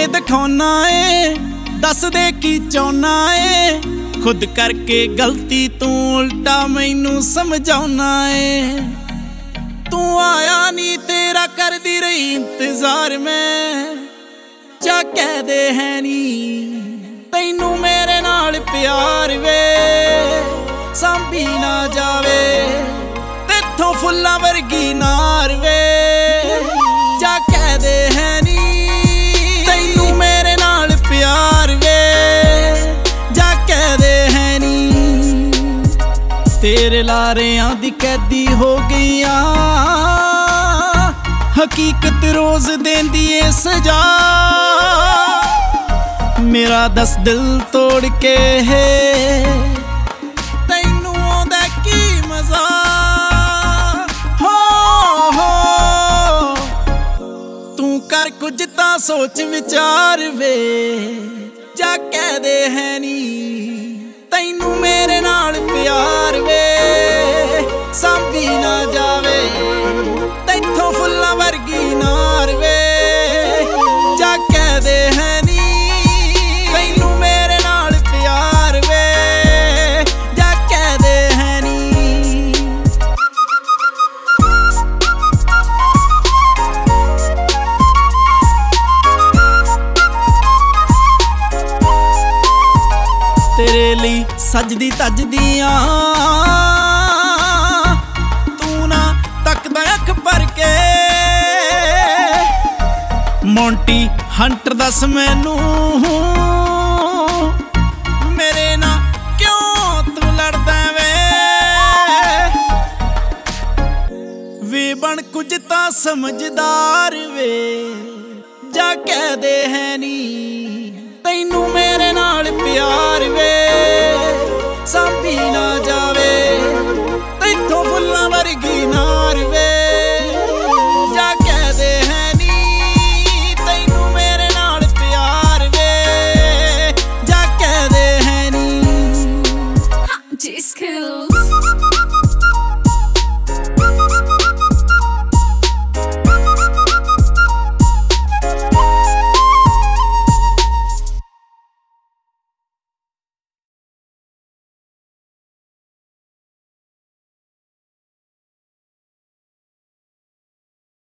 ਵੇ ਦਿਖਾਉਣਾ ਏ, ਦੱਸ ਦੇ ਕੀ ਚਾਹੁੰਨਾ ਏ। खुद करके गलती तू उल्टा मैनू समझाउना है। तू आया नी तेरा कर दी रही इंतजार में, जा कह दे है नी तैनू मेरे नाल प्यार वे सांभी ना जावे, तेथों फुल्लां वर्गी नार वे। जा कह दे है नी तैनू मेरे नाल प्यार वे, तेरे लारियां दी कैदी हो गईया, हकीकत रोज देंदी ए सजा। मेरा दस दिल तोड़ के है तैनू आउंदा की मजा। हो तू कर कुछ तां सोच विचार वे, जा कह दे है नी तैनू मेरे नाल प्यार वे सांभी ना जावे, तैथों फुल्लां वर्गी नार वे। जा कह दे है नी तैनू मेरे नाल प्यार वे, जा कह दे है नी। तेरे लिए सजदी तजदियां तू ना तकदा अख भर के। मोंटी हंटर दस मैनू मेरे ना क्यों तू लड़दा वे बन कुछ तां समझदार वे। जा कह दे है नी तैनू मेरे नाल प्यार वे सांभी ना जावे, तैथों फुल्लां वर्गी ना